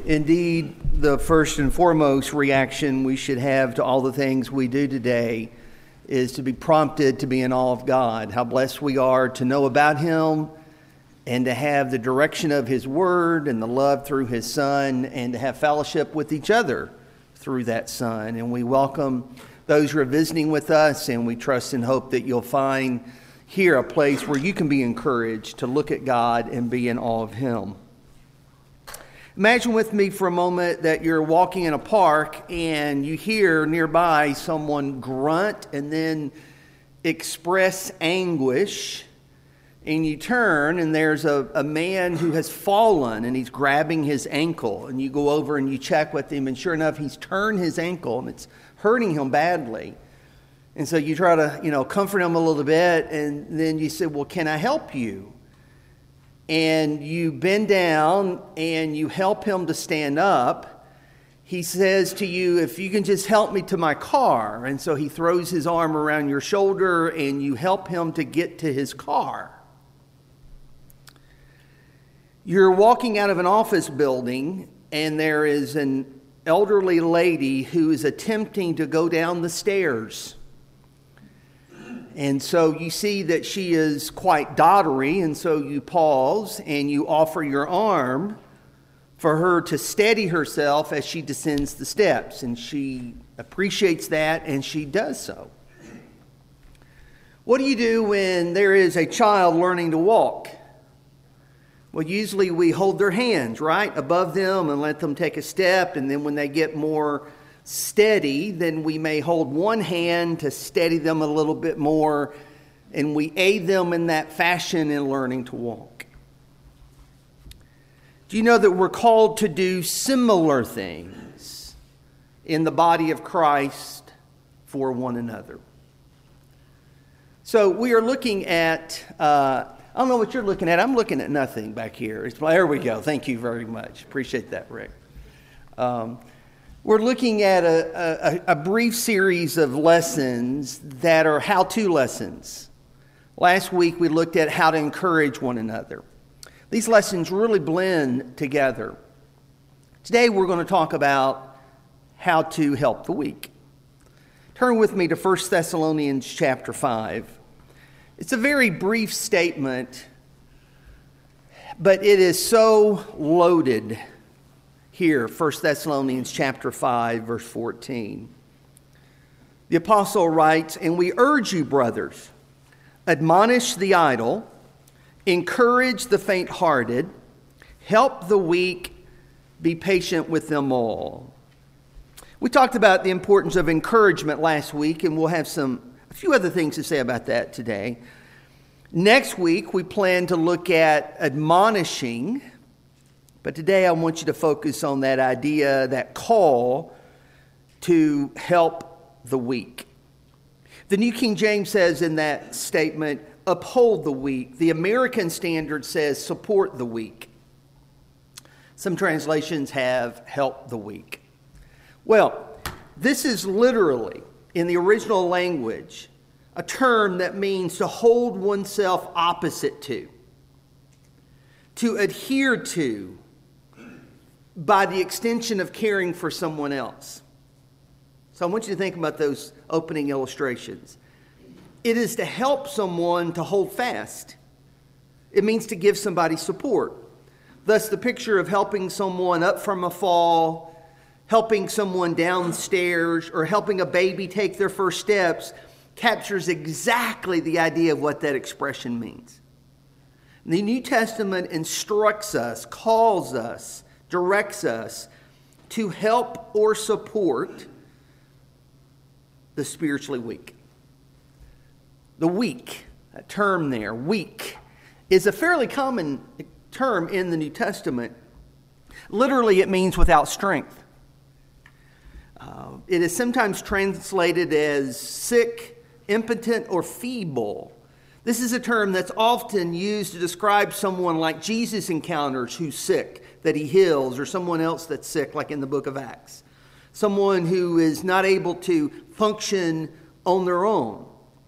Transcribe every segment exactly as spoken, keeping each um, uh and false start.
Indeed, the first and foremost reaction we should have to all the things we do today is to be prompted to be in awe of God. How blessed we are to know about Him and to have the direction of His Word and the love through His Son and to have fellowship with each other through that Son. And we welcome those who are visiting with us, and we trust and hope that you'll find here a place where you can be encouraged to look at God and be in awe of Him. Imagine with me for a moment that you're walking in a park and you hear nearby someone grunt and then express anguish, and you turn and there's a, a man who has fallen and he's grabbing his ankle, and you go over and you check with him, and sure enough he's turned his ankle and it's hurting him badly. And so you try to, you know, comfort him a little bit, and then you say, well, can I help you? And you bend down and you help him to stand up. He says to you, if you can just help me to my car. And so he throws his arm around your shoulder and you help him to get to his car. You're walking out of an office building and there is an elderly lady who is attempting to go down the stairs. And so you see that she is quite doddery, and so you pause and you offer your arm for her to steady herself as she descends the steps. And she appreciates that, and she does so. What do you do when there is a child learning to walk? Well, usually we hold their hands right above them and let them take a step, and then when they get more steady, then we may hold one hand to steady them a little bit more, and we aid them in that fashion in learning to walk. Do you know that we're called to do similar things in the body of Christ for one another? So we are looking at, uh, I don't know what you're looking at. I'm looking at nothing back here. It's, there we go. Thank you very much. Appreciate that, Rick. Um, We're looking at a, a, a brief series of lessons that are how-to lessons. Last week we looked at how to encourage one another. These lessons really blend together. Today we're going to talk about how to help the weak. Turn with me to First Thessalonians chapter five. It's a very brief statement, but it is so loaded. Here, First Thessalonians chapter five, verse fourteen. The apostle writes, "And we urge you, brothers, admonish the idle, encourage the faint-hearted, help the weak, be patient with them all." We talked about the importance of encouragement last week, and we'll have some a few other things to say about that today. Next week, we plan to look at admonishing. But today I want you to focus on that idea, that call to help the weak. The New King James says in that statement, uphold the weak. The American Standard says support the weak. Some translations have help the weak. Well, this is literally, in the original language, a term that means to hold oneself opposite to, to adhere to, by the extension of caring for someone else. So I want you to think about those opening illustrations. It is to help someone to hold fast. It means to give somebody support. Thus, the picture of helping someone up from a fall, helping someone downstairs, or helping a baby take their first steps captures exactly the idea of what that expression means. The New Testament instructs us, calls us, directs us to help or support the spiritually weak. The weak, that term there, weak, is a fairly common term in the New Testament. Literally, it means without strength. Uh, it is sometimes translated as sick, impotent, or feeble. This is a term that's often used to describe someone like Jesus encounters who's sick, that he heals, or someone else that's sick, like in the book of Acts. Someone who is not able to function on their own.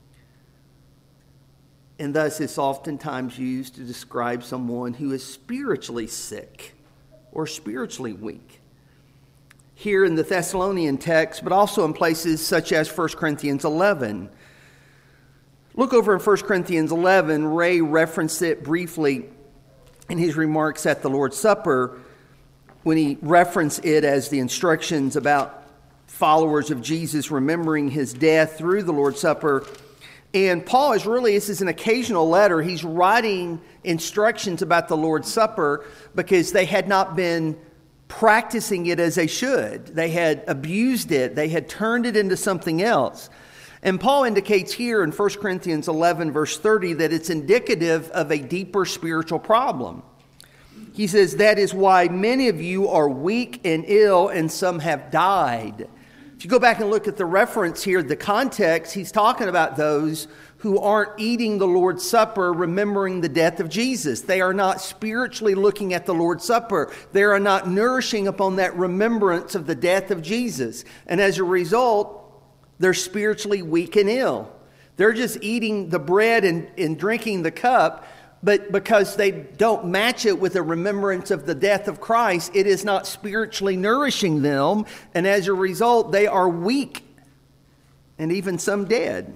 And thus it's oftentimes used to describe someone who is spiritually sick. or spiritually weak. Here in the Thessalonian text, but also in places such as First Corinthians eleven. Look over in First Corinthians eleven. Ray referenced it briefly in his remarks at the Lord's Supper when he referenced it as the instructions about followers of Jesus remembering his death through the Lord's Supper. And Paul is really, this is an occasional letter. He's writing instructions about the Lord's Supper because they had not been practicing it as they should. They had abused it. They had turned it into something else. And Paul indicates here in First Corinthians eleven, verse thirty, that it's indicative of a deeper spiritual problem. He says, that is why many of you are weak and ill, and some have died. If you go back and look at the reference here, the context, he's talking about those who aren't eating the Lord's Supper, remembering the death of Jesus. They are not spiritually looking at the Lord's Supper. They are not nourishing upon that remembrance of the death of Jesus. And as a result, they're spiritually weak and ill. They're just eating the bread and, and drinking the cup, but because they don't match it with a remembrance of the death of Christ, it is not spiritually nourishing them. And as a result, they are weak and even some dead.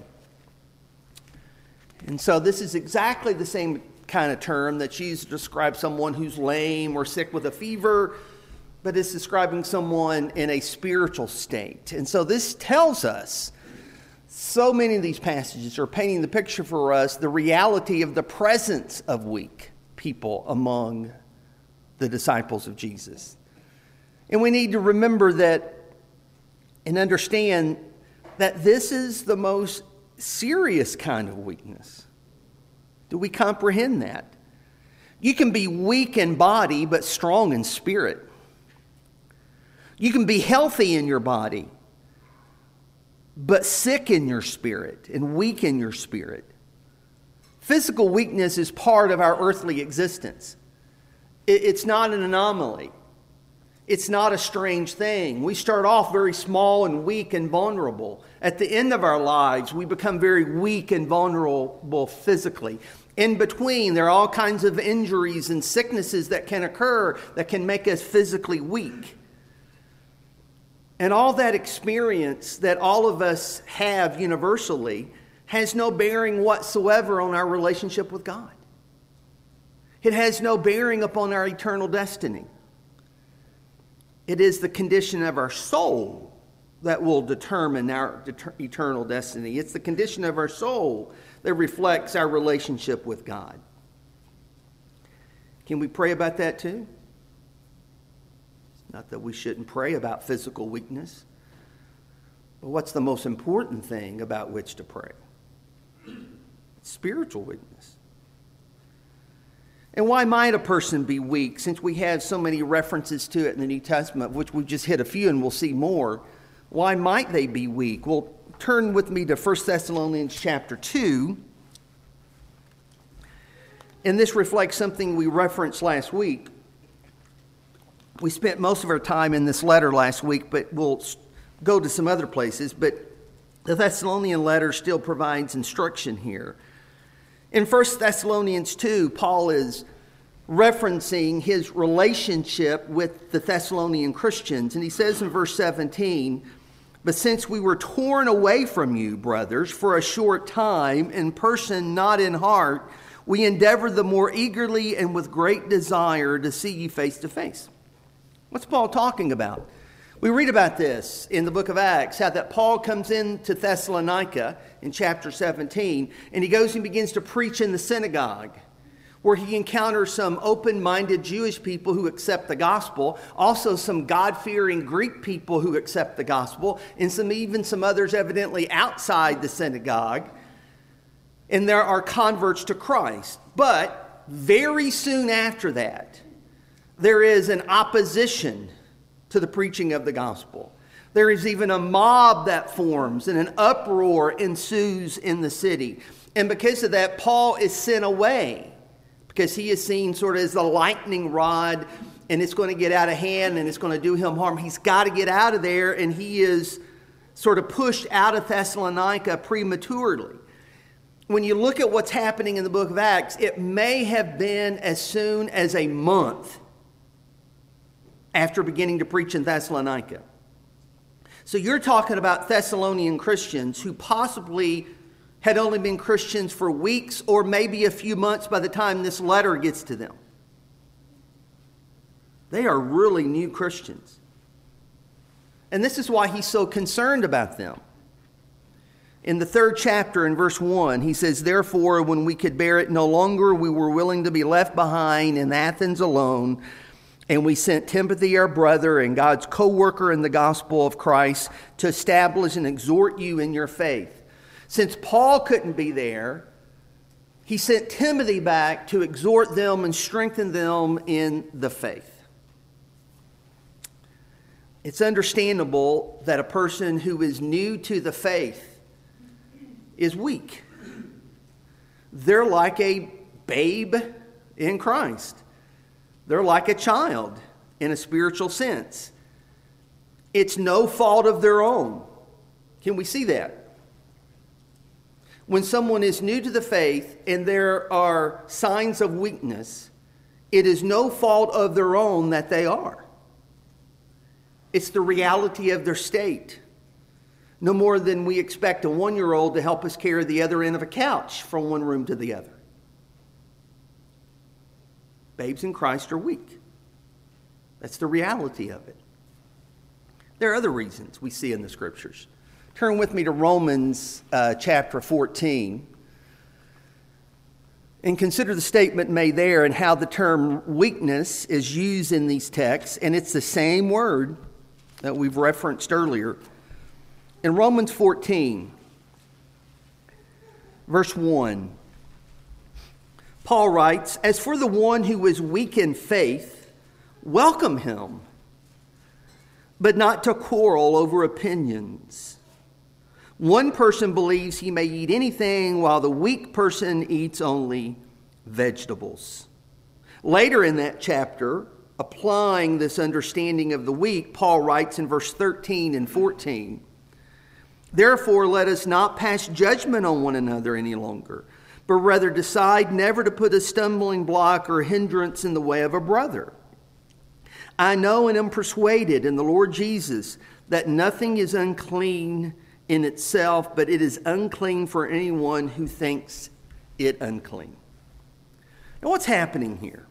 And so this is exactly the same kind of term that Jesus describes someone who's lame or sick with a fever, but it's describing someone in a spiritual state. And so this tells us, so many of these passages are painting the picture for us, the reality of the presence of weak people among the disciples of Jesus. And we need to remember that and understand that this is the most serious kind of weakness. Do we comprehend that? You can be weak in body, but strong in spirit. You can be healthy in your body, but sick in your spirit and weak in your spirit. Physical weakness is part of our earthly existence. It's not an anomaly. It's not a strange thing. We start off very small and weak and vulnerable. At the end of our lives, we become very weak and vulnerable physically. In between, there are all kinds of injuries and sicknesses that can occur that can make us physically weak. And all that experience that all of us have universally has no bearing whatsoever on our relationship with God. It has no bearing upon our eternal destiny. It is the condition of our soul that will determine our eternal destiny. It's the condition of our soul that reflects our relationship with God. Can we pray about that too? Not that we shouldn't pray about physical weakness, but what's the most important thing about which to pray? Spiritual weakness. And why might a person be weak, since we have so many references to it in the New Testament, which we've just hit a few and we'll see more? Why might they be weak? Well, turn with me to First Thessalonians chapter two. And this reflects something we referenced last week. We spent most of our time in this letter last week, but we'll go to some other places. But the Thessalonian letter still provides instruction here. In First Thessalonians two, Paul is referencing his relationship with the Thessalonian Christians. And he says in verse seventeen, "But since we were torn away from you, brothers, for a short time, in person, not in heart, we endeavor the more eagerly and with great desire to see you face to face." What's Paul talking about? We read about this in the book of Acts, how that Paul comes into Thessalonica in chapter seventeen, and he goes and begins to preach in the synagogue, where he encounters some open-minded Jewish people who accept the gospel, also some God-fearing Greek people who accept the gospel, and some even some others evidently outside the synagogue. And there are converts to Christ. But very soon after that, there is an opposition to the preaching of the gospel. There is even a mob that forms, and an uproar ensues in the city. And because of that, Paul is sent away, because he is seen sort of as the lightning rod, and it's going to get out of hand, and it's going to do him harm. He's got to get out of there, and he is sort of pushed out of Thessalonica prematurely. When you look at what's happening in the book of Acts, it may have been as soon as a month after beginning to preach in Thessalonica. So you're talking about Thessalonian Christians who possibly had only been Christians for weeks or maybe a few months by the time this letter gets to them. They are really new Christians. And this is why he's so concerned about them. In the third chapter, in verse one, he says, "Therefore, when we could bear it no longer, we were willing to be left behind in Athens alone. And we sent Timothy, our brother, and God's co-worker in the gospel of Christ, to establish and exhort you in your faith." Since Paul couldn't be there, he sent Timothy back to exhort them and strengthen them in the faith. It's understandable that a person who is new to the faith is weak. They're like a babe in Christ. They're like a child in a spiritual sense. It's no fault of their own. Can we see that? When someone is new to the faith and there are signs of weakness, it is no fault of their own that they are. It's the reality of their state. No more than we expect a one-year-old to help us carry the other end of a couch from one room to the other. Babes in Christ are weak. That's the reality of it. There are other reasons we see in the Scriptures. Turn with me to Romans uh, chapter fourteen and consider the statement made there and how the term weakness is used in these texts. And it's the same word that we've referenced earlier. In Romans fourteen, verse one, Paul writes, "As for the one who is weak in faith, welcome him, but not to quarrel over opinions. One person believes he may eat anything, while the weak person eats only vegetables." Later in that chapter, applying this understanding of the weak, Paul writes in verse thirteen and fourteen, "Therefore let us not pass judgment on one another any longer, but rather decide never to put a stumbling block or hindrance in the way of a brother. I know and am persuaded in the Lord Jesus that nothing is unclean in itself, but it is unclean for anyone who thinks it unclean." Now, what's happening here?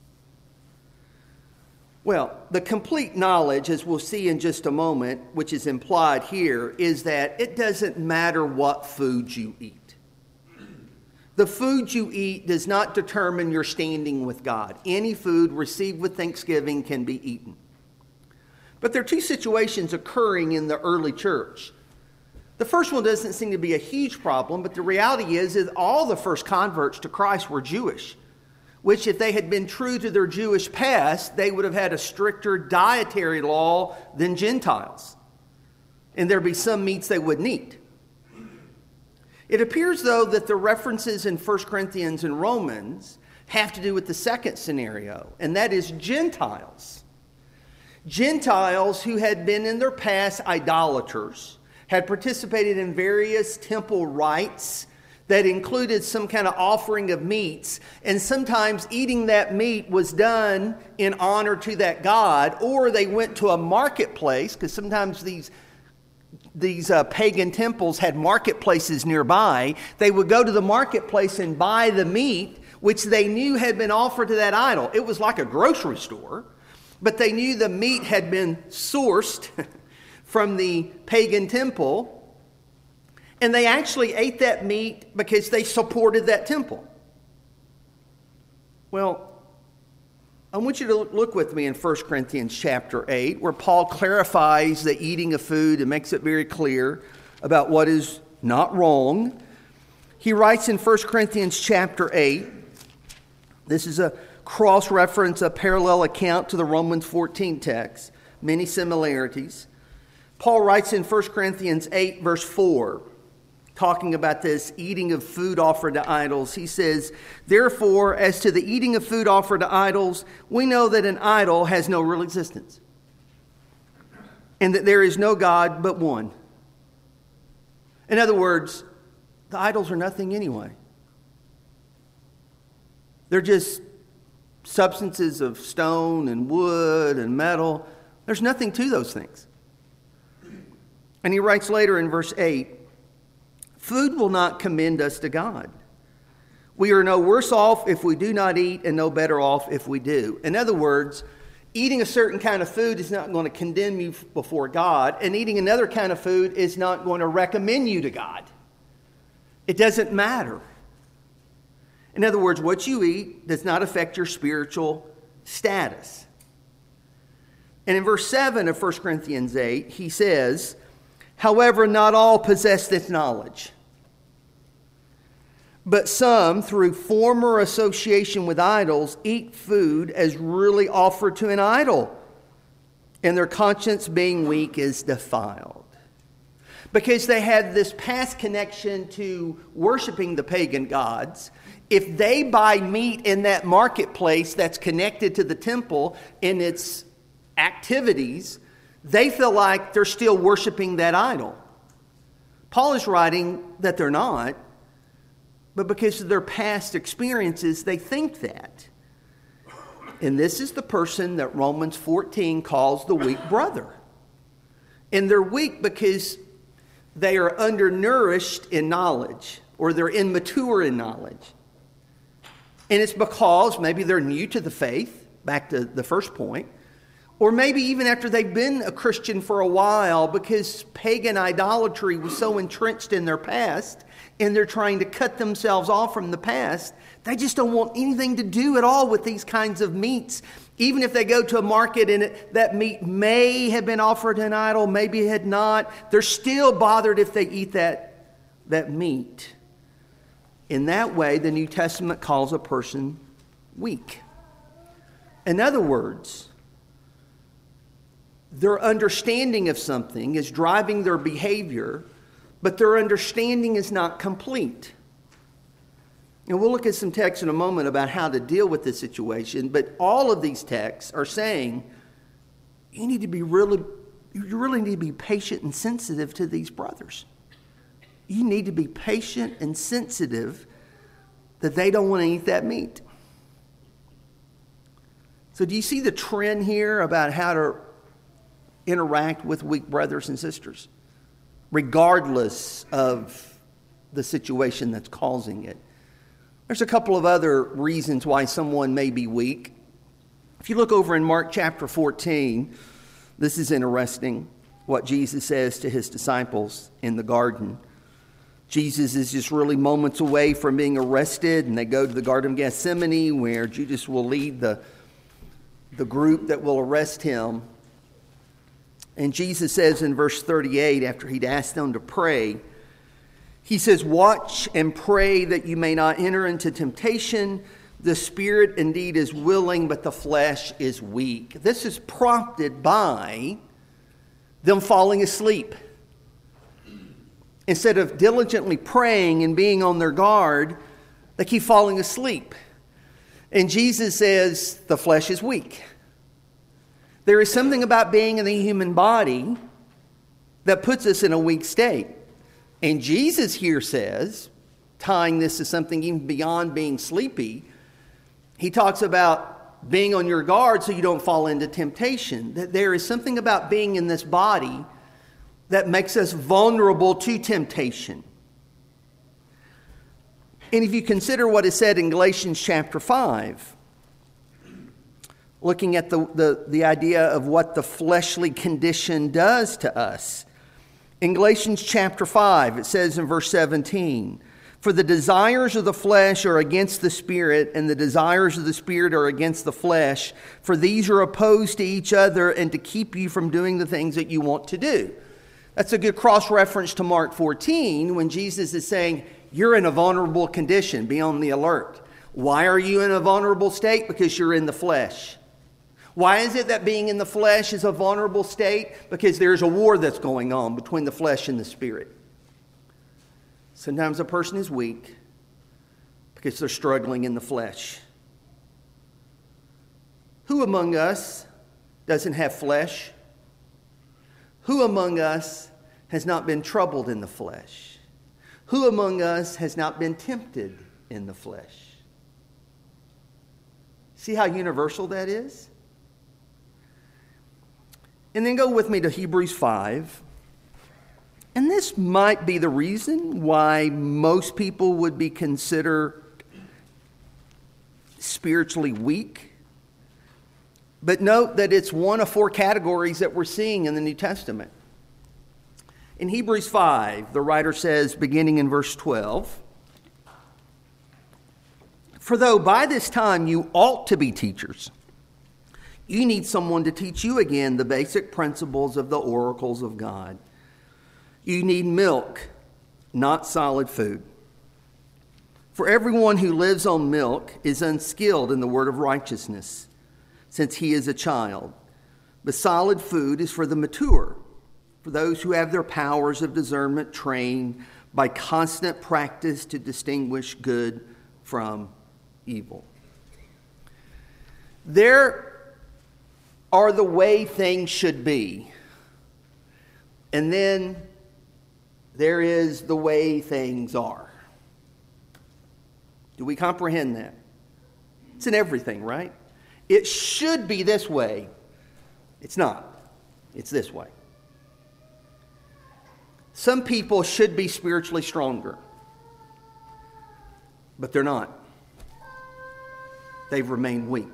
Well, the complete knowledge, as we'll see in just a moment, which is implied here, is that it doesn't matter what food you eat. The food you eat does not determine your standing with God. Any food received with thanksgiving can be eaten. But there are two situations occurring in the early church. The first one doesn't seem to be a huge problem, but the reality is that all the first converts to Christ were Jewish, which if they had been true to their Jewish past, they would have had a stricter dietary law than Gentiles. And there'd be some meats they wouldn't eat. It appears, though, that the references in First Corinthians and Romans have to do with the second scenario, and that is Gentiles. Gentiles who had been in their past idolaters, had participated in various temple rites that included some kind of offering of meats, and sometimes eating that meat was done in honor to that god, or they went to a marketplace, because sometimes these These uh, pagan temples had marketplaces nearby. They would go to the marketplace and buy the meat, which they knew had been offered to that idol. It was like a grocery store, but they knew the meat had been sourced from the pagan temple, and they actually ate that meat because they supported that temple. Well, I want you to look with me in First Corinthians chapter eight, where Paul clarifies the eating of food and makes it very clear about what is not wrong. He writes in First Corinthians chapter eight, this is a cross-reference, a parallel account to the Romans fourteen text, many similarities. Paul writes in First Corinthians eight, verse four, talking about this eating of food offered to idols. He says, "Therefore, as to the eating of food offered to idols, we know that an idol has no real existence, and that there is no God but one." In other words, the idols are nothing anyway. They're just substances of stone and wood and metal. There's nothing to those things. And he writes later in verse eight, food will not commend us to God. We are no worse off if we do not eat and no better off if we do. In other words, eating a certain kind of food is not going to condemn you before God, and eating another kind of food is not going to recommend you to God. It doesn't matter. In other words, what you eat does not affect your spiritual status. And in verse seven of First Corinthians eight, he says, however, not all possess this knowledge. But some, through former association with idols, eat food as really offered to an idol, and their conscience being weak is defiled. Because they had this past connection to worshiping the pagan gods, if they buy meat in that marketplace that's connected to the temple in its activities, they feel like they're still worshiping that idol. Paul is writing that they're not, but because of their past experiences, they think that. And this is the person that Romans fourteen calls the weak brother. And they're weak because they are undernourished in knowledge, or they're immature in knowledge. And it's because maybe they're new to the faith, back to the first point, or maybe even after they've been a Christian for a while because pagan idolatry was so entrenched in their past and they're trying to cut themselves off from the past. They just don't want anything to do at all with these kinds of meats. Even if they go to a market and it, that meat may have been offered to an idol, maybe it had not, they're still bothered if they eat that, that meat. In that way, the New Testament calls a person weak. In other words, their understanding of something is driving their behavior, but their understanding is not complete. And we'll look at some texts in a moment about how to deal with this situation, but all of these texts are saying you need to be really, you really need to be patient and sensitive to these brothers. You need to be patient and sensitive that they don't want to eat that meat. So do you see the trend here about how to interact with weak brothers and sisters, regardless of the situation that's causing it? There's a couple of other reasons why someone may be weak. If you look over in Mark chapter fourteen, this is interesting, what Jesus says to his disciples in the garden. Jesus is just really moments away from being arrested, and they go to the Garden of Gethsemane, where Judas will lead the, the group that will arrest him. And Jesus says in verse thirty-eight, after he'd asked them to pray, he says, watch and pray that you may not enter into temptation. The spirit indeed is willing, but the flesh is weak. This is prompted by them falling asleep. Instead of diligently praying and being on their guard, they keep falling asleep. And Jesus says the flesh is weak. There is something about being in the human body that puts us in a weak state. And Jesus here says, tying this to something even beyond being sleepy, he talks about being on your guard so you don't fall into temptation. That there is something about being in this body that makes us vulnerable to temptation. And if you consider what is said in Galatians chapter five, looking at the, the, the idea of what the fleshly condition does to us. In Galatians chapter five, it says in verse seventeen, for the desires of the flesh are against the spirit, and the desires of the spirit are against the flesh. For these are opposed to each other, and to keep you from doing the things that you want to do. That's a good cross-reference to Mark fourteen, when Jesus is saying, you're in a vulnerable condition, be on the alert. Why are you in a vulnerable state? Because you're in the flesh. Why is it that being in the flesh is a vulnerable state? Because there's a war that's going on between the flesh and the spirit. Sometimes a person is weak because they're struggling in the flesh. Who among us doesn't have flesh? Who among us has not been troubled in the flesh? Who among us has not been tempted in the flesh? See how universal that is? And then go with me to Hebrews five. And this might be the reason why most people would be considered spiritually weak. But note that it's one of four categories that we're seeing in the New Testament. In Hebrews five, the writer says, beginning in verse twelve, "For though by this time you ought to be teachers, you need someone to teach you again the basic principles of the oracles of God. You need milk, not solid food. For everyone who lives on milk is unskilled in the word of righteousness, since he is a child. But solid food is for the mature, for those who have their powers of discernment trained by constant practice to distinguish good from evil." There are the way things should be. And then there is the way things are. Do we comprehend that? It's in everything, right? It should be this way. It's not. It's this way. Some people should be spiritually stronger, but they're not. They've remained weak.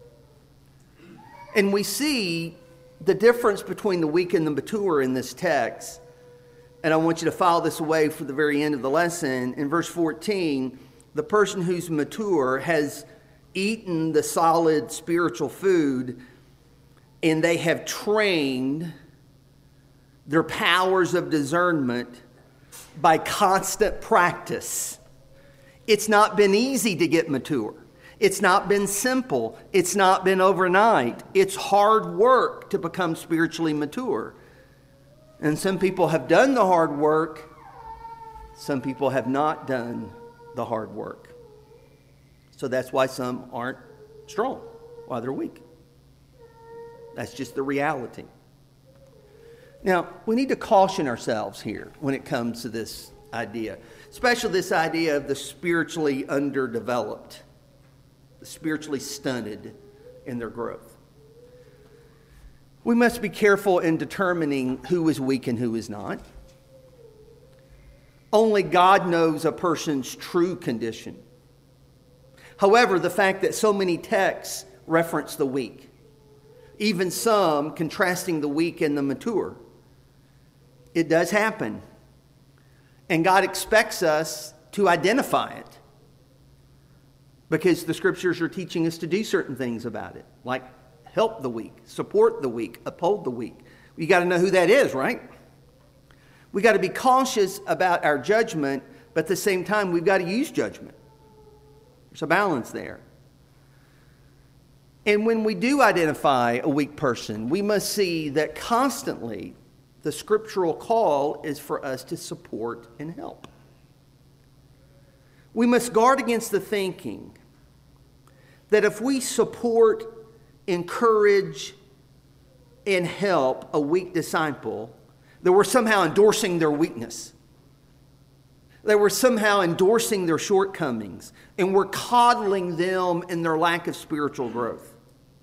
And we see the difference between the weak and the mature in this text. And I want you to file this away for the very end of the lesson. In verse fourteen, the person who's mature has eaten the solid spiritual food, and they have trained their powers of discernment by constant practice. It's not been easy to get mature. It's not been simple. It's not been overnight. It's hard work to become spiritually mature. And some people have done the hard work. Some people have not done the hard work. So that's why some aren't strong, why they're weak. That's just the reality. Now, we need to caution ourselves here when it comes to this idea, especially this idea of the spiritually underdeveloped, the spiritually stunted in their growth. We must be careful in determining who is weak and who is not. Only God knows a person's true condition. However, the fact that so many texts reference the weak, even some contrasting the weak and the mature, it does happen. And God expects us to identify it, because the scriptures are teaching us to do certain things about it, like help the weak, support the weak, uphold the weak. You got to know who that is, right? We got to be cautious about our judgment, but at the same time, we've got to use judgment. There's a balance there. And when we do identify a weak person, we must see that constantly the scriptural call is for us to support and help. We must guard against the thinking that if we support, encourage, and help a weak disciple, that we're somehow endorsing their weakness, that we're somehow endorsing their shortcomings, and we're coddling them in their lack of spiritual growth.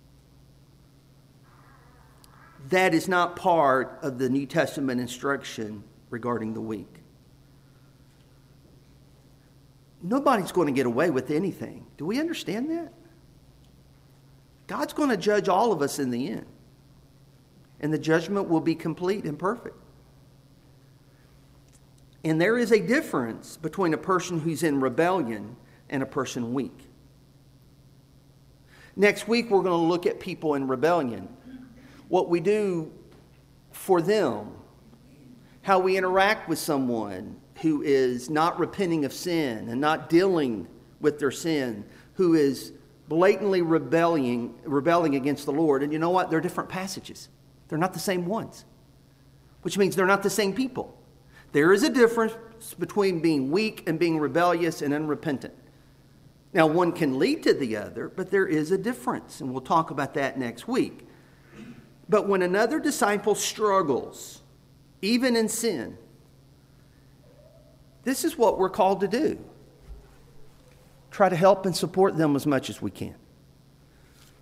That is not part of the New Testament instruction regarding the weak. Nobody's going to get away with anything. Do we understand that? God's going to judge all of us in the end. And the judgment will be complete and perfect. And there is a difference between a person who's in rebellion and a person weak. Next week, we're going to look at people in rebellion. What we do for them. How we interact with someone who is not repenting of sin and not dealing with their sin, who is blatantly rebelling, rebelling against the Lord. And you know what? They're different passages. They're not the same ones, which means they're not the same people. There is a difference between being weak and being rebellious and unrepentant. Now, one can lead to the other, but there is a difference, and we'll talk about that next week. But when another disciple struggles, even in sin, this is what we're called to do. Try to help and support them as much as we can.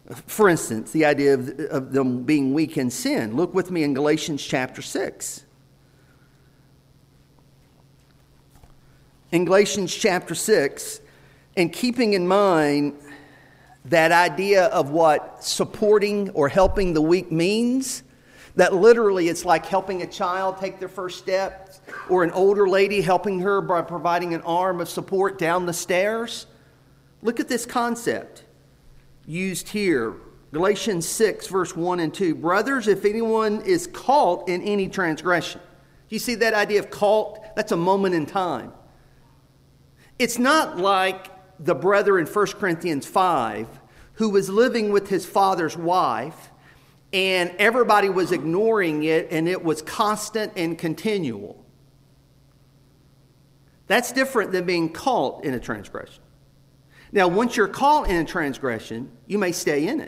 For instance, the idea of, of them being weak in sin. Look with me in Galatians chapter six. In Galatians chapter six, and keeping in mind that idea of what supporting or helping the weak means, that literally it's like helping a child take their first steps, or an older lady helping her by providing an arm of support down the stairs. Look at this concept used here. Galatians six, verse one and two. Brothers, if anyone is caught in any transgression. You see that idea of caught? That's a moment in time. It's not like the brother in First Corinthians five who was living with his father's wife and everybody was ignoring it and it was constant and continual. That's different than being caught in a transgression. Now, once you're caught in a transgression, you may stay in it.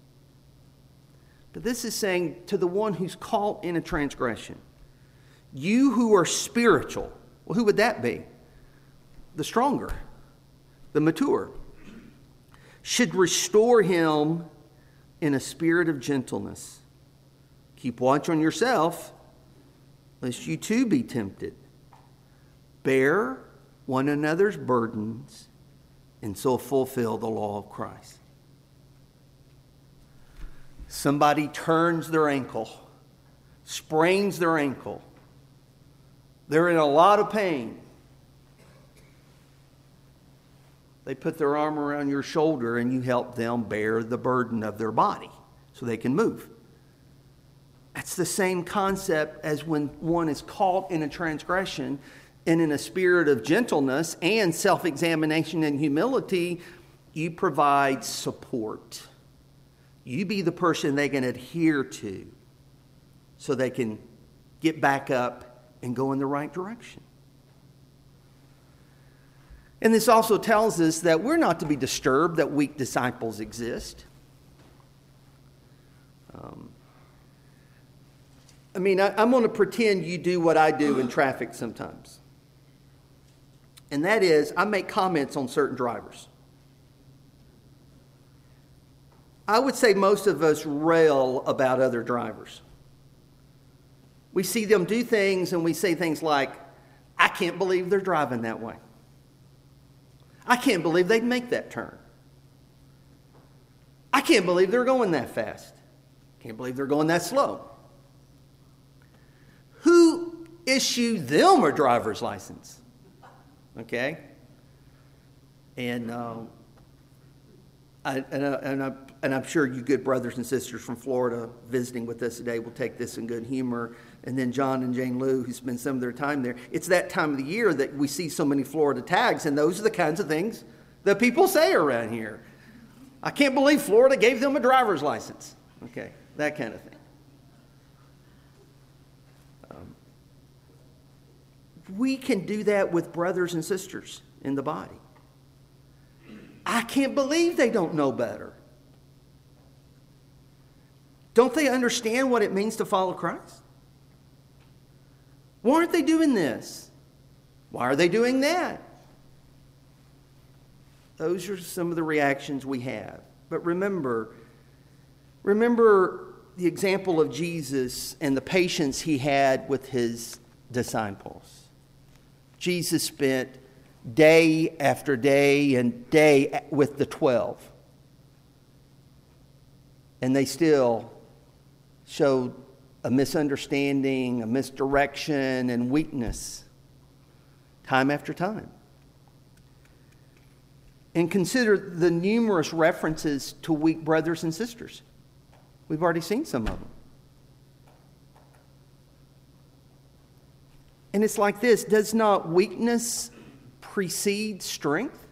But this is saying to the one who's caught in a transgression, you who are spiritual, well, who would that be? The stronger, the mature, should restore him in a spirit of gentleness. Keep watch on yourself, lest you too be tempted. Bear one another's burdens, and so fulfill the law of Christ. Somebody turns their ankle, sprains their ankle. They're in a lot of pain. They put their arm around your shoulder and you help them bear the burden of their body so they can move. That's the same concept as when one is caught in a transgression, and in a spirit of gentleness and self-examination and humility, you provide support. You be the person they can adhere to so they can get back up and go in the right direction. And this also tells us that we're not to be disturbed that weak disciples exist. Um, I mean, I, I'm going to pretend you do what I do in traffic sometimes. And that is, I make comments on certain drivers. I would say most of us rail about other drivers. We see them do things and we say things like, I can't believe they're driving that way. I can't believe they'd make that turn. I can't believe they're going that fast. Can't believe they're going that slow. Who issued them a driver's license? Okay? And, uh, I, and, uh, and, I, and I'm sure you good brothers and sisters from Florida visiting with us today will take this in good humor. And then John and Jane Lou, who spend some of their time there. It's that time of the year that we see so many Florida tags, and those are the kinds of things that people say around here. I can't believe Florida gave them a driver's license. Okay, that kind of thing. Um, we can do that with brothers and sisters in the body. I can't believe they don't know better. Don't they understand what it means to follow Christ? Why aren't they doing this? Why are they doing that? Those are some of the reactions we have. But remember, remember the example of Jesus and the patience he had with his disciples. Jesus spent day after day and day with the twelve. And they still showed a misunderstanding, a misdirection, and weakness time after time. And consider the numerous references to weak brothers and sisters. We've already seen some of them. And it's like this: does not weakness precede strength?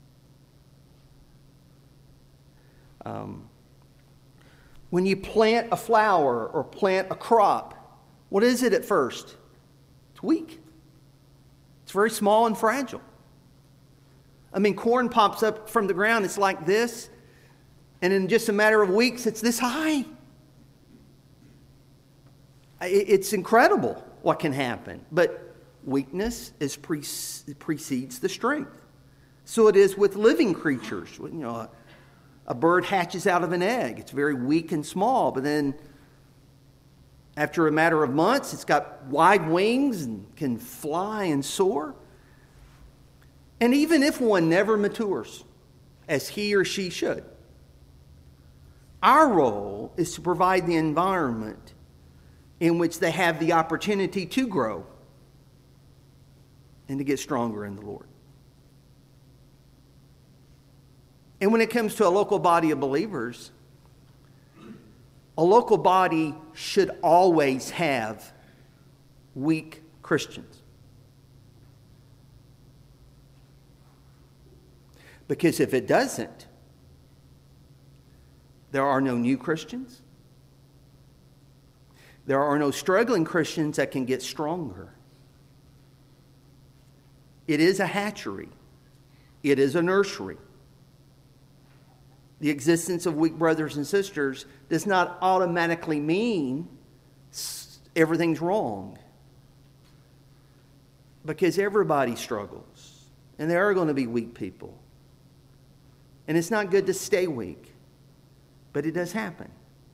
Um, when you plant a flower or plant a crop, what is it at first? It's weak. It's very small and fragile. I mean, corn pops up from the ground, it's like this, and in just a matter of weeks, it's this high. It's incredible what can happen, but weakness is pre- precedes the strength. So it is with living creatures. You know, a bird hatches out of an egg. It's very weak and small, but then after a matter of months, it's got wide wings and can fly and soar. And even if one never matures, as he or she should, our role is to provide the environment in which they have the opportunity to grow and to get stronger in the Lord. And when it comes to a local body of believers, a local body should always have weak Christians. Because if it doesn't, there are no new Christians. There are no struggling Christians that can get stronger. It is a hatchery. It is a nursery. The existence of weak brothers and sisters does not automatically mean everything's wrong. Because everybody struggles. And there are going to be weak people. And it's not good to stay weak. But it does happen.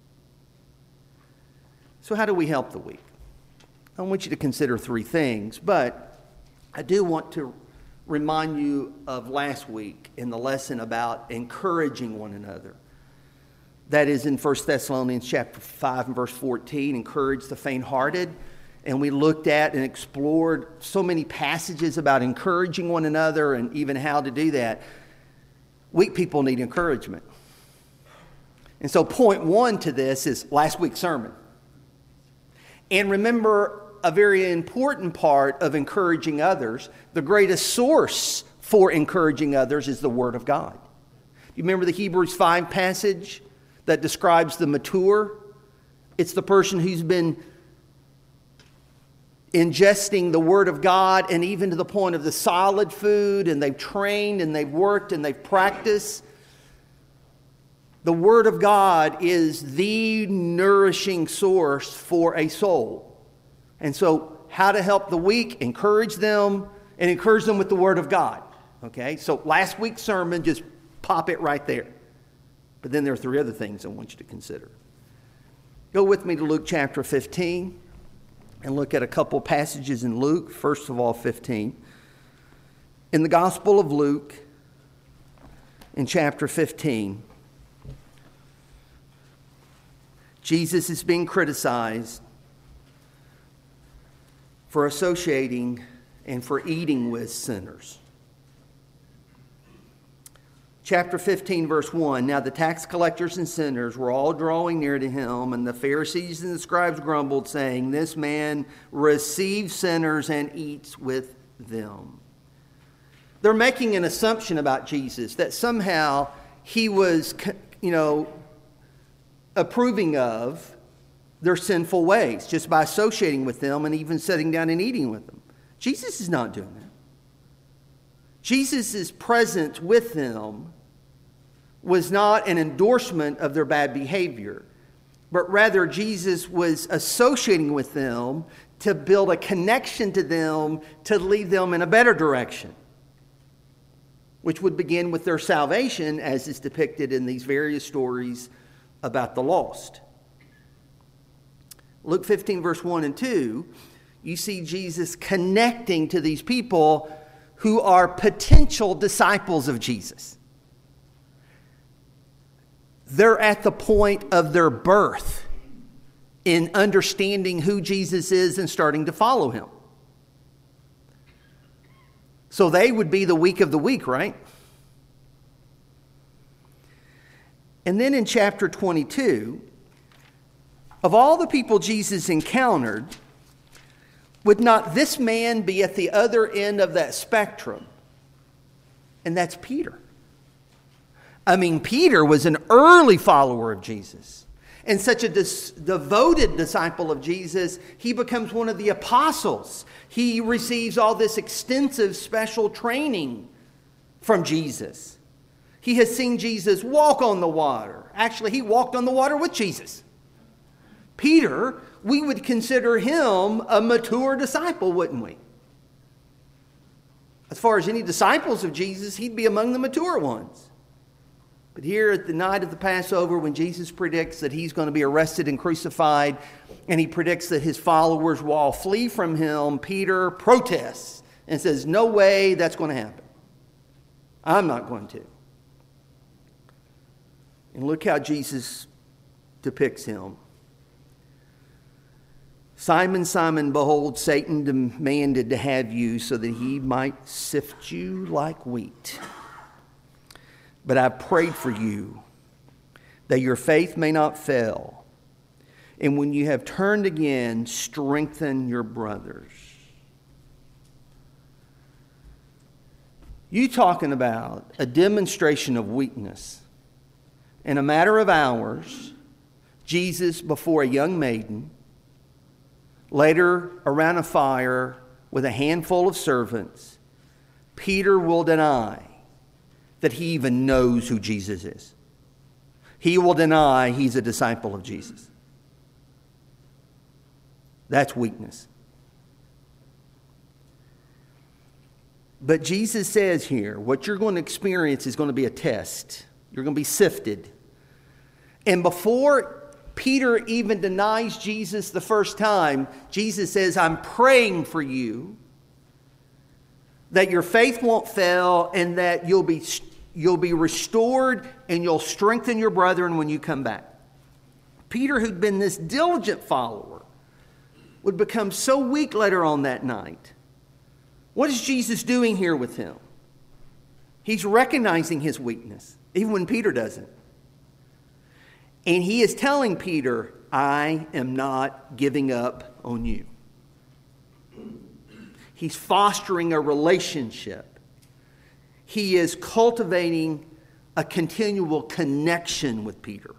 So how do we help the weak? I want you to consider three things. But I do want to remind you of last week in the lesson about encouraging one another. That is in First Thessalonians chapter five and verse fourteen, encourage the faint-hearted. And we looked at and explored so many passages about encouraging one another and even how to do that. Weak people need encouragement. And so point one to this is last week's sermon. And remember, a very important part of encouraging others, the greatest source for encouraging others is the Word of God. You remember the Hebrews five passage that describes the mature? It's the person who's been ingesting the Word of God, and even to the point of the solid food, and they've trained and they've worked and they've practiced. The Word of God is the nourishing source for a soul. And so how to help the weak, encourage them, and encourage them with the Word of God. Okay, so last week's sermon, just pop it right there. But then there are three other things I want you to consider. Go with me to Luke chapter fifteen and look at a couple passages in Luke. First of all, fifteen. In the Gospel of Luke, in chapter fifteen, Jesus is being criticized for associating and for eating with sinners. Chapter fifteen, verse one, now the tax collectors and sinners were all drawing near to him, and the Pharisees and the scribes grumbled, saying, this man receives sinners and eats with them. They're making an assumption about Jesus, that somehow he was, you know, approving of their sinful ways just by associating with them and even sitting down and eating with them. Jesus is not doing that. Jesus' presence with them was not an endorsement of their bad behavior, but rather Jesus was associating with them to build a connection to them to lead them in a better direction, which would begin with their salvation, as is depicted in these various stories about the lost. Luke fifteen, verse one and two, you see Jesus connecting to these people who are potential disciples of Jesus. They're at the point of their birth in understanding who Jesus is and starting to follow him. So they would be the weak of the weak, right? And then in chapter twenty-two, of all the people Jesus encountered, would not this man be at the other end of that spectrum? And that's Peter. I mean, Peter was an early follower of Jesus. And such a dis- devoted disciple of Jesus, he becomes one of the apostles. He receives all this extensive special training from Jesus. He has seen Jesus walk on the water. Actually, he walked on the water with Jesus. Peter, we would consider him a mature disciple, wouldn't we? As far as any disciples of Jesus, he'd be among the mature ones. But here at the night of the Passover, when Jesus predicts that he's going to be arrested and crucified, and he predicts that his followers will all flee from him, Peter protests and says, no way that's going to happen. I'm not going to. And look how Jesus depicts him. Simon, Simon, behold, Satan demanded to have you so that he might sift you like wheat. But I prayed for you that your faith may not fail. And when you have turned again, strengthen your brothers. You talking about a demonstration of weakness. In a matter of hours, Jesus before a young maiden, later around a fire with a handful of servants, Peter will deny that he even knows who Jesus is. He will deny he's a disciple of Jesus. That's weakness. But Jesus says here, what you're going to experience is going to be a test. You're going to be sifted. And before Peter even denies Jesus the first time, Jesus says, I'm praying for you that your faith won't fail and that you'll be, you'll be restored and you'll strengthen your brethren when you come back. Peter, who'd been this diligent follower, would become so weak later on that night. What is Jesus doing here with him? He's recognizing his weakness, even when Peter doesn't. And he is telling Peter, I am not giving up on you. He's fostering a relationship. He is cultivating a continual connection with Peter.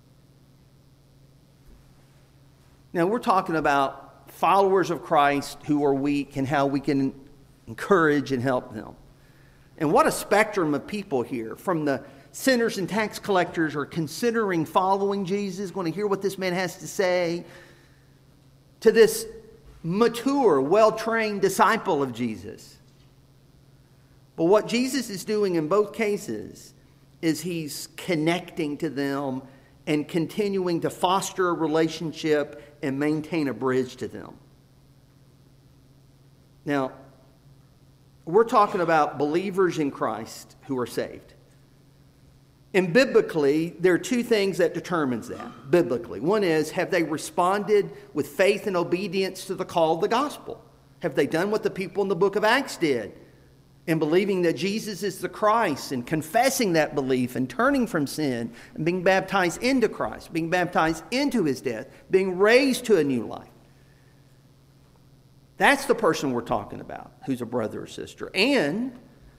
Now, we're talking about followers of Christ who are weak and how we can encourage and help them. And what a spectrum of people here. From the sinners and tax collectors are considering following Jesus, going to hear what this man has to say, to this mature, well-trained disciple of Jesus. But what Jesus is doing in both cases is he's connecting to them and continuing to foster a relationship and maintain a bridge to them. Now, we're talking about believers in Christ who are saved. And biblically, there are two things that determines that, biblically. One is, have they responded with faith and obedience to the call of the gospel? Have they done what the people in the book of Acts did in believing that Jesus is the Christ and confessing that belief and turning from sin and being baptized into Christ, being baptized into his death, being raised to a new life? That's the person we're talking about, who's a brother or sister. And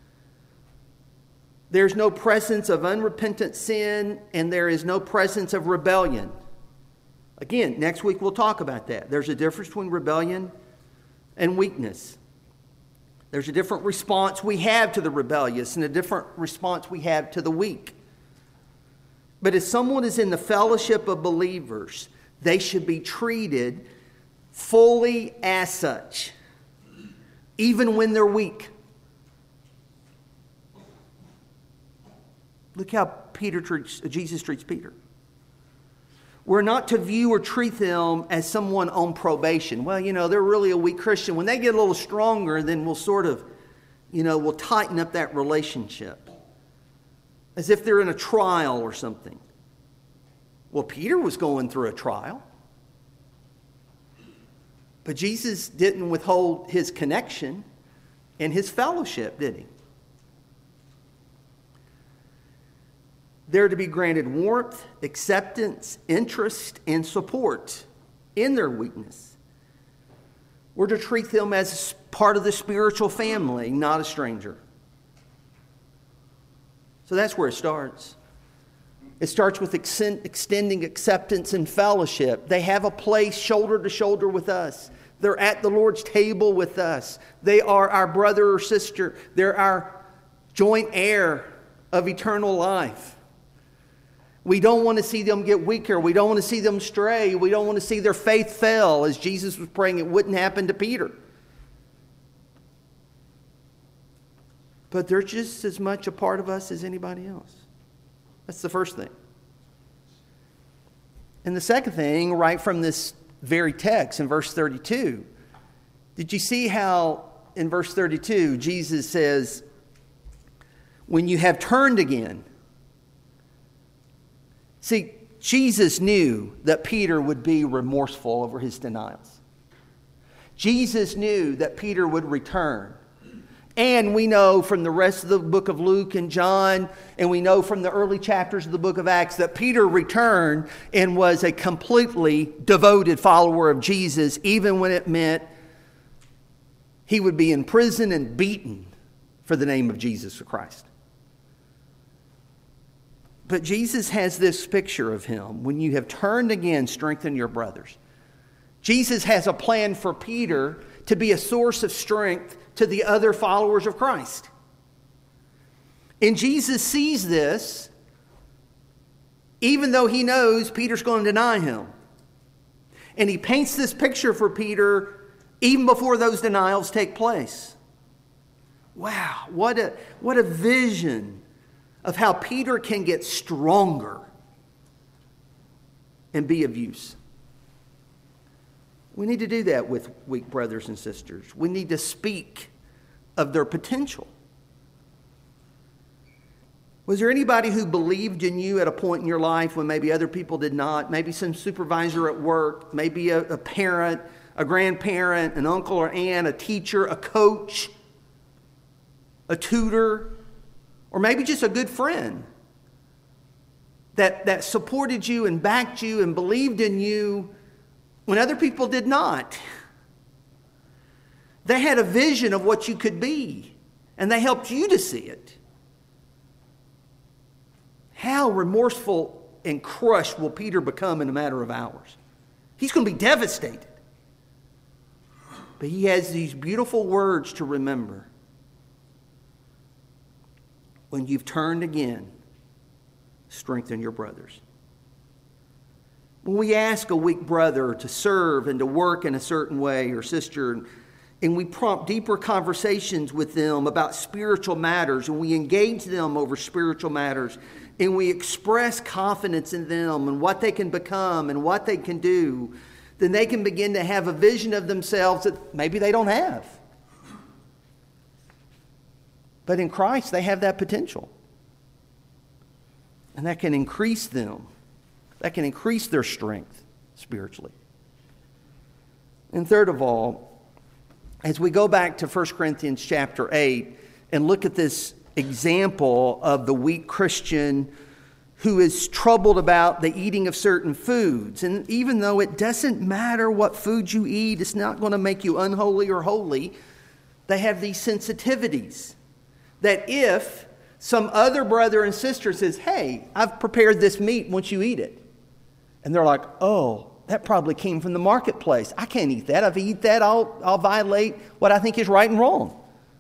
there's no presence of unrepentant sin, and there is no presence of rebellion. Again, next week we'll talk about that. There's a difference between rebellion and weakness. There's a different response we have to the rebellious and a different response we have to the weak. But if someone is in the fellowship of believers, they should be treated fully as such, even when they're weak. Look how Peter treats, Jesus treats Peter. We're not to view or treat them as someone on probation. Well, you know, they're really a weak Christian. When they get a little stronger, then we'll sort of, you know, we'll tighten up that relationship. As if they're in a trial or something. Well, Peter was going through a trial. But Jesus didn't withhold his connection and his fellowship, did he? They're to be granted warmth, acceptance, interest, and support in their weakness. We're to treat them as part of the spiritual family, not a stranger. So that's where it starts. It starts with extending acceptance and fellowship. They have a place shoulder to shoulder with us. They're at the Lord's table with us. They are our brother or sister. They're our joint heir of eternal life. We don't want to see them get weaker. We don't want to see them stray. We don't want to see their faith fail, as Jesus was praying it wouldn't happen to Peter. But they're just as much a part of us as anybody else. That's the first thing. And the second thing, right from this very text in verse thirty-two, did you see how in verse thirty-two Jesus says, when you have turned again? See, Jesus knew that Peter would be remorseful over his denials. Jesus knew that Peter would return. And we know from the rest of the book of Luke and John, and we know from the early chapters of the book of Acts, that Peter returned and was a completely devoted follower of Jesus, even when it meant he would be in prison and beaten for the name of Jesus Christ. But Jesus has this picture of him. When you have turned again, strengthen your brothers. Jesus has a plan for Peter to be a source of strength to the other followers of Christ. And Jesus sees this, even though he knows Peter's going to deny him. And he paints this picture for Peter even before those denials take place. Wow, what a, what a vision of how Peter can get stronger and be of use. We need to do that with weak brothers and sisters. We need to speak of their potential. Was there anybody who believed in you at a point in your life when maybe other people did not? Maybe some supervisor at work, maybe a, a parent, a grandparent, an uncle or aunt, a teacher, a coach, a tutor, or maybe just a good friend that, that supported you and backed you and believed in you when other people did not. They had a vision of what you could be, and they helped you to see it. How remorseful and crushed will Peter become in a matter of hours? He's going to be devastated. But he has these beautiful words to remember. When you've turned again, strengthen your brothers. When we ask a weak brother to serve and to work in a certain way, or sister, and we prompt deeper conversations with them about spiritual matters, and we engage them over spiritual matters, and we express confidence in them and what they can become and what they can do, then they can begin to have a vision of themselves that maybe they don't have. But in Christ, they have that potential. And that can increase them. That can increase their strength spiritually. And third of all, as we go back to First Corinthians chapter eight and look at this example of the weak Christian who is troubled about the eating of certain foods. And even though it doesn't matter what food you eat, it's not going to make you unholy or holy, they have these sensitivities that if some other brother and sister says, hey, I've prepared this meat once you eat it. And they're like, oh, that probably came from the marketplace. I can't eat that. If I eat that, I'll, I'll violate what I think is right and wrong.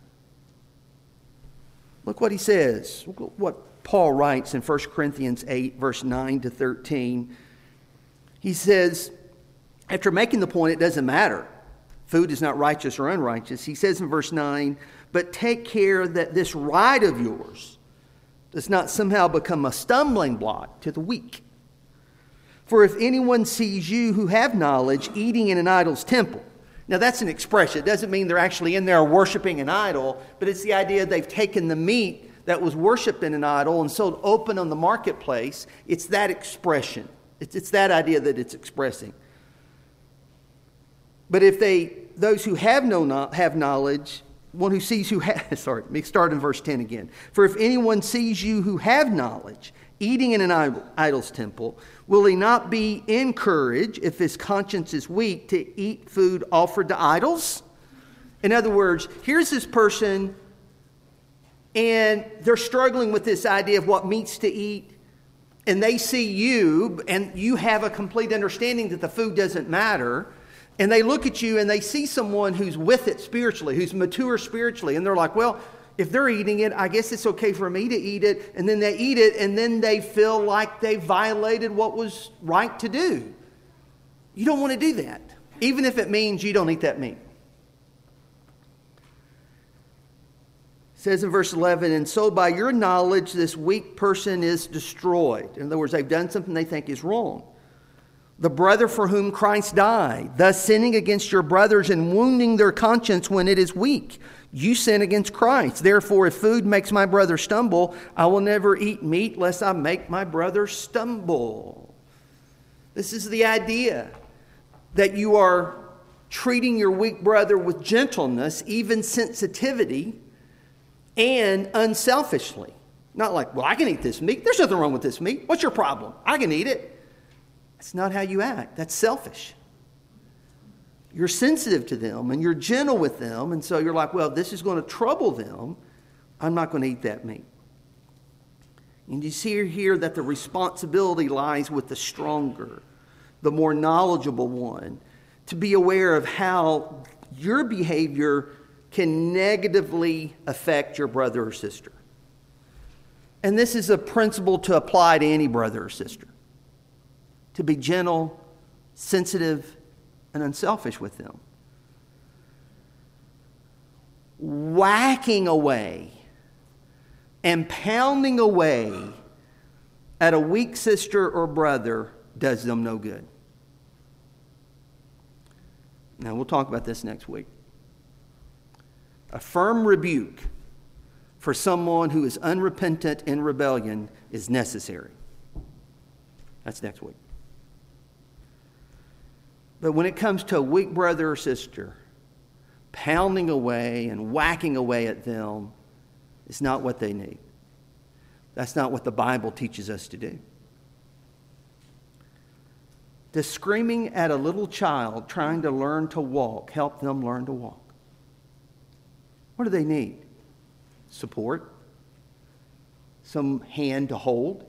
Look what he says. Look what Paul writes in First Corinthians eight, verse nine to thirteen. He says, after making the point, it doesn't matter. Food is not righteous or unrighteous. He says in verse nine, but take care that this right of yours does not somehow become a stumbling block to the weak. For if anyone sees you who have knowledge eating in an idol's temple. Now that's an expression. It doesn't mean they're actually in there worshiping an idol, but it's the idea they've taken the meat that was worshipped in an idol and sold open on the marketplace. It's that expression. It's, it's that idea that it's expressing. But if they, those who have no have knowledge, one who sees who has, sorry, let me start in verse ten again. For if anyone sees you who have knowledge eating in an idol, idol's temple, will he not be encouraged, if his conscience is weak, to eat food offered to idols? In other words, here's this person, and they're struggling with this idea of what meats to eat, and they see you, and you have a complete understanding that the food doesn't matter, and they look at you and they see someone who's with it spiritually, who's mature spiritually, and they're like, well, if they're eating it, I guess it's okay for me to eat it. And then they eat it, and then they feel like they violated what was right to do. You don't want to do that, even if it means you don't eat that meat. says in verse eleven, and so by your knowledge this weak person is destroyed. In other words, they've done something they think is wrong. The brother for whom Christ died, thus sinning against your brothers and wounding their conscience when it is weak. You sin against Christ. Therefore, if food makes my brother stumble, I will never eat meat lest I make my brother stumble. This is the idea that you are treating your weak brother with gentleness, even sensitivity, and unselfishly. Not like, well, I can eat this meat. There's nothing wrong with this meat. What's your problem? I can eat it. That's not how you act. That's selfish. You're sensitive to them and you're gentle with them. And so you're like, well, this is going to trouble them. I'm not going to eat that meat. And you see here that the responsibility lies with the stronger, the more knowledgeable one, to be aware of how your behavior can negatively affect your brother or sister. And this is a principle to apply to any brother or sister. To be gentle, sensitive, and unselfish with them. Whacking away and pounding away at a weak sister or brother does them no good. Now, we'll talk about this next week. A firm rebuke for someone who is unrepentant in rebellion is necessary. That's next week. But when it comes to a weak brother or sister, pounding away and whacking away at them is not what they need. That's not what the Bible teaches us to do. Does screaming at a little child trying to learn to walk help them learn to walk? What do they need? Support? Some hand to hold?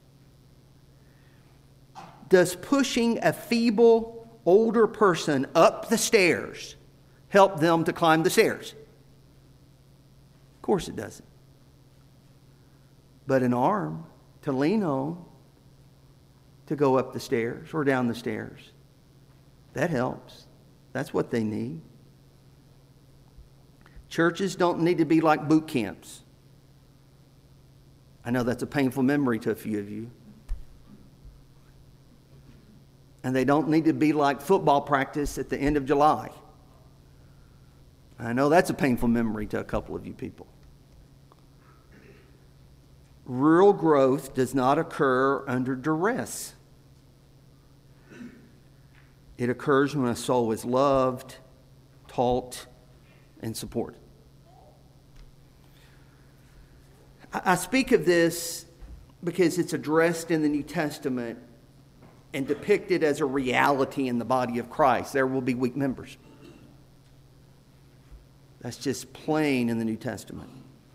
Does pushing a feeble older person up the stairs help them to climb the stairs? Of course it doesn't. But an arm to lean on to go up the stairs or down the stairs, that helps. That's what they need. Churches don't need to be like boot camps. I know that's a painful memory to a few of you. And they don't need to be like football practice at the end of July. I know that's a painful memory to a couple of you people. Real growth does not occur under duress. It occurs when a soul is loved, taught, and supported. I speak of this because it's addressed in the New Testament and depicted as a reality in the body of Christ. There will be weak members. That's just plain in the New Testament.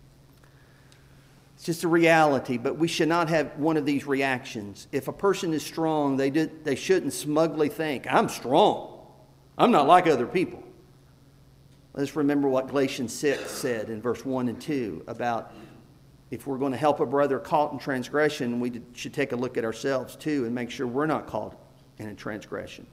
It's just a reality, but we should not have one of these reactions. If a person is strong, they, did, they shouldn't smugly think, I'm strong. I'm not like other people. Let's remember what Galatians six said in verse one and two about if we're going to help a brother caught in transgression, we should take a look at ourselves too and make sure we're not caught in a transgression.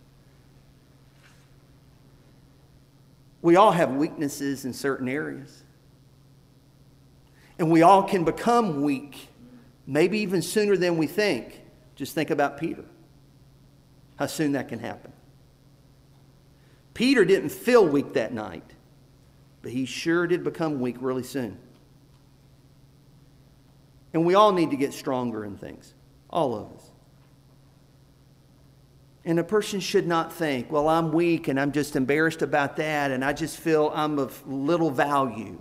We all have weaknesses in certain areas. And we all can become weak, maybe even sooner than we think. Just think about Peter. How soon that can happen. Peter didn't feel weak that night, but he sure did become weak really soon. And we all need to get stronger in things. All of us. And a person should not think, well, I'm weak and I'm just embarrassed about that and I just feel I'm of little value.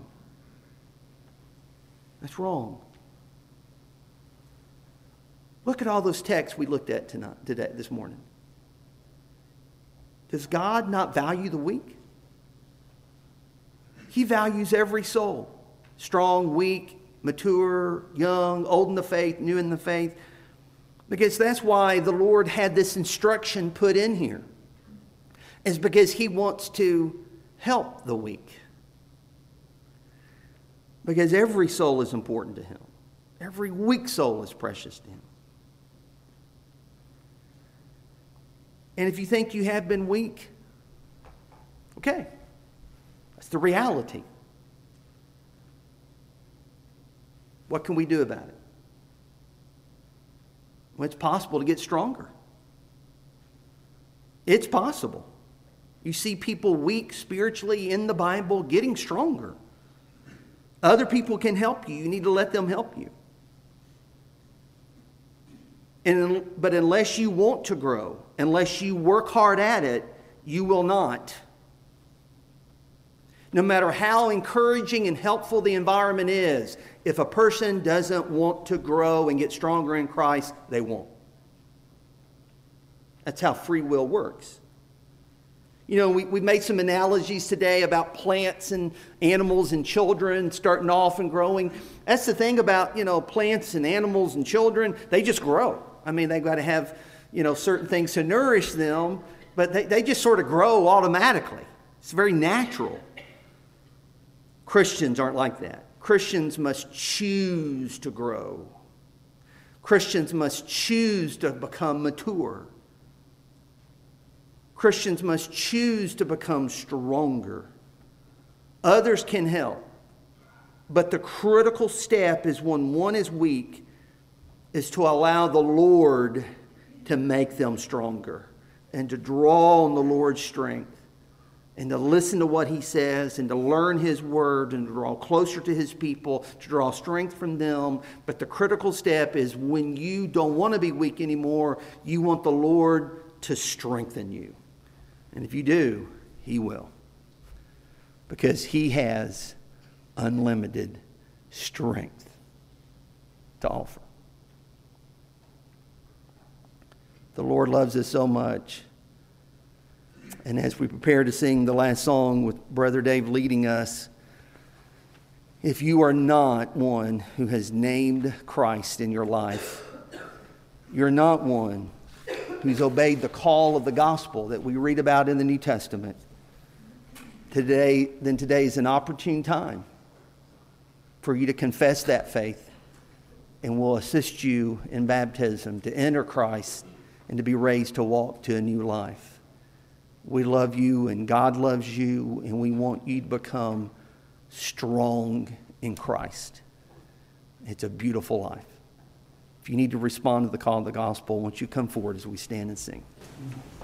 That's wrong. Look at all those texts we looked at tonight, today, this morning. Does God not value the weak? He values every soul. Strong, weak, mature, young, old in the faith, new in the faith. Because that's why the Lord had this instruction put in here. Is because He wants to help the weak. Because every soul is important to Him. Every weak soul is precious to Him. And if you think you have been weak, okay. That's the reality. What can we do about it? Well, it's possible to get stronger. It's possible. You see people weak spiritually in the Bible getting stronger. Other people can help you. You need to let them help you. And, but unless you want to grow, unless you work hard at it, you will not. No matter how encouraging and helpful the environment is, if a person doesn't want to grow and get stronger in Christ, they won't. That's how free will works. You know, we, we made some analogies today about plants and animals and children starting off and growing. That's the thing about, you know, plants and animals and children. They just grow. I mean, they've got to have, you know, certain things to nourish them, but they, they just sort of grow automatically. It's very natural. Christians aren't like that. Christians must choose to grow. Christians must choose to become mature. Christians must choose to become stronger. Others can help. But the critical step is when one is weak, is to allow the Lord to make them stronger and to draw on the Lord's strength and to listen to what He says and to learn His word and to draw closer to His people, to draw strength from them. But the critical step is when you don't want to be weak anymore, you want the Lord to strengthen you. And if you do, He will. Because He has unlimited strength to offer. The Lord loves us so much. And as we prepare to sing the last song with Brother Dave leading us, if you are not one who has named Christ in your life, you're not one who's obeyed the call of the gospel that we read about in the New Testament, today, then today is an opportune time for you to confess that faith, and we'll assist you in baptism to enter Christ and to be raised to walk to a new life. We love you and God loves you, and we want you to become strong in Christ. It's a beautiful life. If you need to respond to the call of the gospel, won't you come forward as we stand and sing?